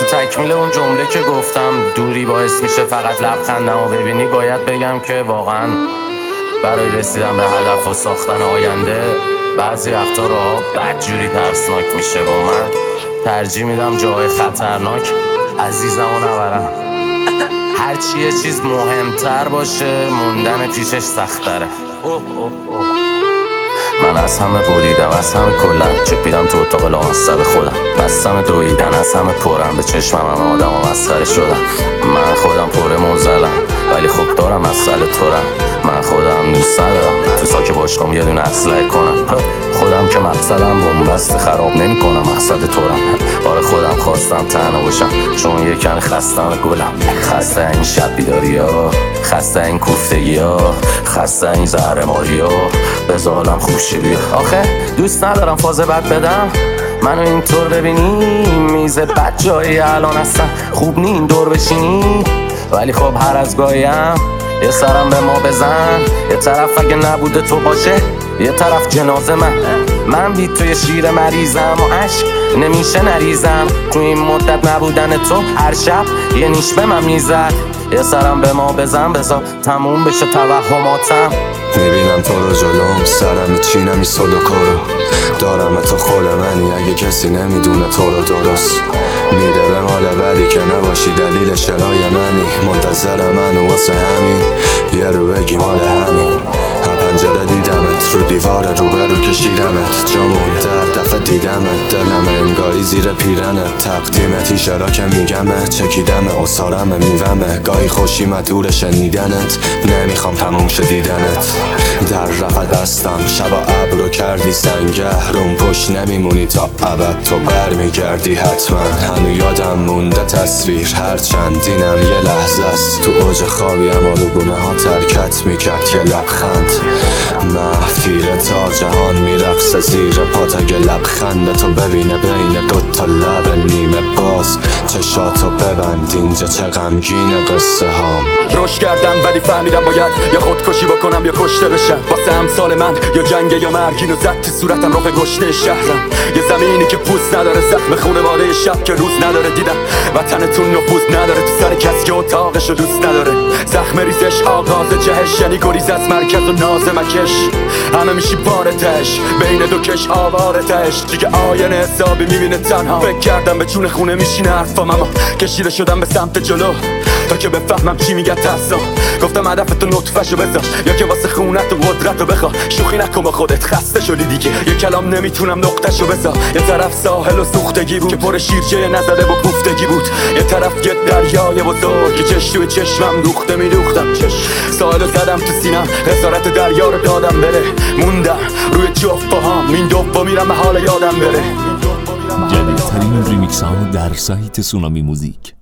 تکمیل اون جمله که گفتم دوری باعث میشه فقط لبخندمو ببینی، باید بگم که واقعا برای رسیدن به هدف و ساختن آینده بعضی وقتا راه بدجوری ترسناک میشه و من ترجیح میدم جای خطرناک عزیزمو نبرم. هرچی یه چیز مهمتر باشه موندن پیشش سختره. من از همه بریدم، از همه کلم چپیدم تو اتاق لامصب خودم، بستم دویدن از همه پرم، به چشمم همه آدم ها مسخره شدم. من خودم پر موزلم ولی خب دارم مسئله تورم. من خودم دوست ندارم تو ساک باشقام یه دونه اسلحه کنم. خودم که مقصدم بنبست خراب نمی کنم، مقصد تورم. آره خودم خواستم تنها باشم چون یکن خستم گلم. خسته این شب بیداری ها، خسته این کوفتگی ها، خسته این زهرماری ها، بذارم خوشی بیا. آخه دوست ندارم فاز بد بدم، منو اینطور ببینی میز بد جایی الان هستم، خوب نی این دور بشینی. ولی خب هر از گاهیم یه سرم به ما بزن، یه طرف اگه نبوده تو باشه یه طرف جنازه من بی توی شیر مریضم و عشق نمیشه نریزم. تو این مدت نبودن تو هر شب یه نیش به من میزد. یه سرم به ما بزن بذار تموم بشه توهماتم. میبینم تو رو جلوم، سرم چینم ای سودوکو رو دارم تو خول منی، اگه کسی نمیدونه تو رو درست میده به مال بدی که نباشی دلیل شرای منی. منتظر منو واسه همین یه رو بگی مال همین. پنجره دیدمت رو دیوار روبرو کشیدمت، جامون در دفعه دیدمت، دلم انگاری زیر پیرنت. تقدیمتی شرا که میگمه چکیدمه اصارمه میومه، گاهی خوشیمت دور شنیدنت، نمیخوام تموم شه دیدنت. در رفت بستم شبا ابرو کردی سنگه روم، پشت نمیمونی تا ابد تو برمیگردی حتما. هنو یادم مونده تصویر هر چندینم یه لحظه است، تو اوج خوابی اما رو گونه ها ترکت میکرد یه لبخند. محفیر تا جهان میرقصه زیر پات اگه لبخند تو ببینه بین دوتا لب نیمه باز. چشاتو ببند اینجا چه غمگینه قصه هام. روش کردم ولی فهمیدم باید یا خودکشی بکنم یا کشته بشم. واسه امثال من یا جنگ یا مرگ، اینو زد تو صورتم راه گشته شهرم. یه زمینی که پوست نداره، زخم خونواده شب که روز نداره. دیدم وطنتون نفوذ نداره تو سر کسی که اتاقشو دوست نداره. زخم ریزش آغاز جهش یعنی گریز از مرکز و ناز مکش. همه میشی بارتش بین دو کش آوارتش، دیگه آینه حسابی میبینه تنها. فکر کردم به چون خونه میشینه حرفام، اما کشیده شدم به سمت جلو تا که بفهمم چی میگه ترسا. گفتم هدفتو نطفه‌شو بذار یا که واسه خونت و قدرتو بخوا. شوخی نکن با خودت خسته شدی دیگه، یه کلام نمیتونم نقطه‌شو بذار. یه طرف ساحل و سوختگی بود که پر شیرجه نزده و کوفتگی بود، یه طرف یه دریای بزرگ که چش توی چشمم دوخته میدوختم. ساحلو زدم تو سینم، خسارت دریا رو دادم بره. موندم روی جفت پاهام این دوبا میرم به حال یادم بره. جدیدترین ریمیکس ها در سایت سونامی موزیک.